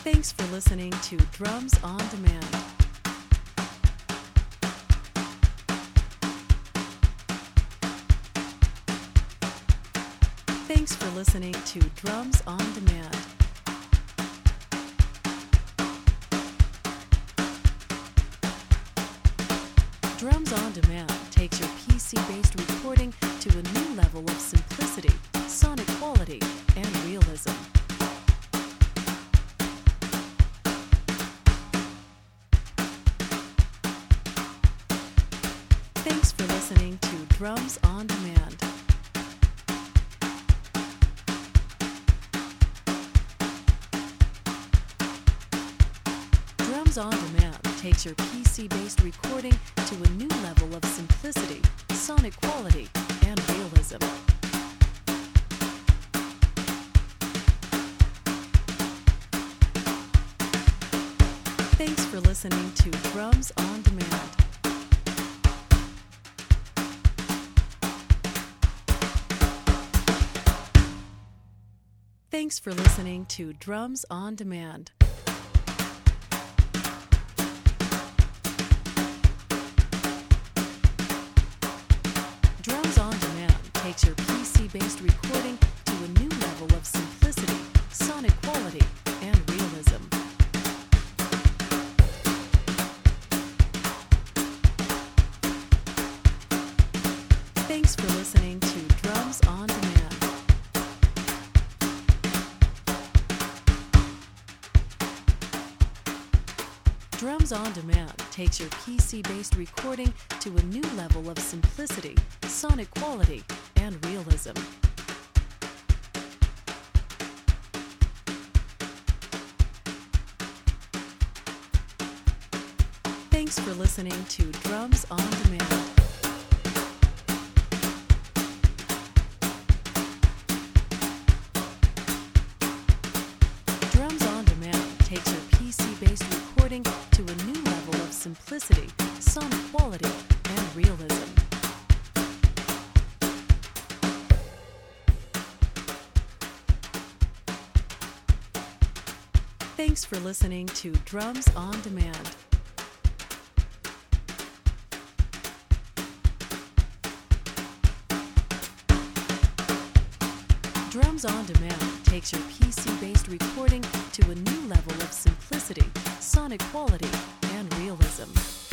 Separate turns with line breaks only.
Thanks for listening to Drums on Demand. Thanks for listening to Drums on Demand. Drums on Demand takes your PC-based recording to a new level of simplicity, sonic quality, and realism. Thanks for listening to Drums on Demand. Drums on Demand takes your PC-based recording to a new level of simplicity, sonic quality, and realism. Thanks for listening to Drums on Demand. Thanks for listening to Drums on Demand. Drums on Demand takes your PC-based recording to a new level of simplicity, sonic quality, and realism. Thanks for listening to Drums on Demand. Drums on Demand takes your PC-based recording to a new level of simplicity, sonic quality, and realism. Thanks for listening to Drums on Demand. Drums on Demand takes your PC-based recording to a new level of simplicity, sonic quality, and realism. Thanks for listening to Drums on Demand. Drums on Demand takes your PC-based recording to a new level of simplicity, sonic quality, and realism.